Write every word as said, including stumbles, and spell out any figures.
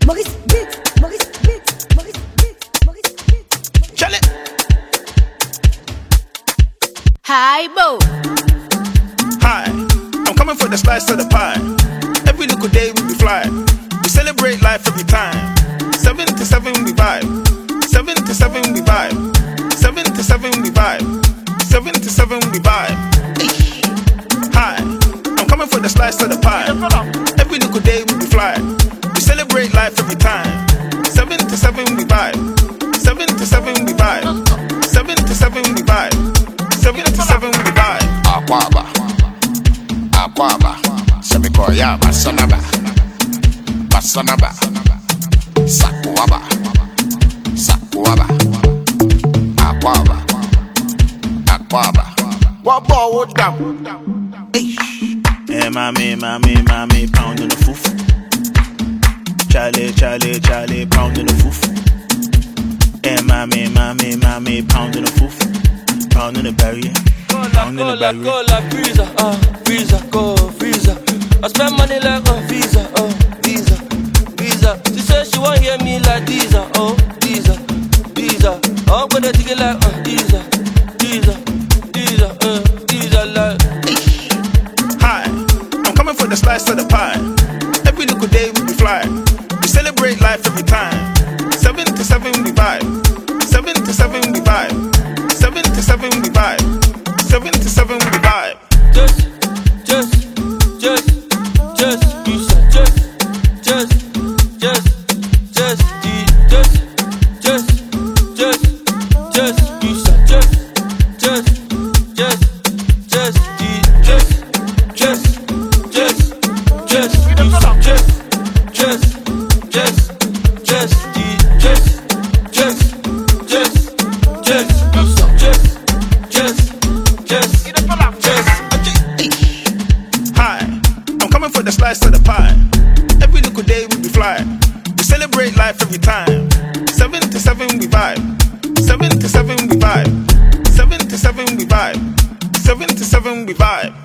Maurice Beat, Maurice Beat, Maurice Beat, Maurice Beat. Chale. Hi, Bo. Hi, I'm coming for the slice of the pie. Every little day we be fly. We celebrate life every time. Seven to seven we vibe. Seven to seven we vibe. Seven to seven we vibe. Seven to seven we vibe. Hi, I'm coming for the slice of the pie. Every little day we be fly. We celebrate life every time. Seven to seven we vibe. Seven to seven we vibe. Seven to seven we vibe. Seven to seven we vibe. Aquaba, Aquaba, Semikoya, Basanaba, Basanaba, Sakuaba, Sakuaba, Aquaba, Aquaba. What ball would down? Yeah, mommy, mommy, mommy, pounding the foof. Charlie, Charlie, Charlie, pounding the foof. Yeah, mommy, mommy, mommy, pounding the foof. Pounding the barrier. Pounding the barrier. Cola, freezer, uh, freezer, go, freezer. I spend money like on Visa, oh, Visa, Visa. She said she won't hear me like Visa, oh, Visa, Visa. I'm gonna take it like, uh, Visa, Visa, Visa, uh, Visa, like. Hi, I'm coming for the slice of the pie. Every little day we be fly. We celebrate life every time. Seven to seven we vibe. Seven to seven we vibe. Seven to seven we vibe. Seven to seven we vibe. Just, just, just, just, you said just, just, just, just, just, just, just, just, you said just, just, just, just, just, just, just, just, you said just, just, just, just, just, just, just, just, you said just, just, just, just. Hi, I'm coming for the slice of the pie. Every little day we be fly. We celebrate life every time. Seven to seven we vibe. Seven to seven we vibe. Seven to seven we vibe. Seven to seven we vibe.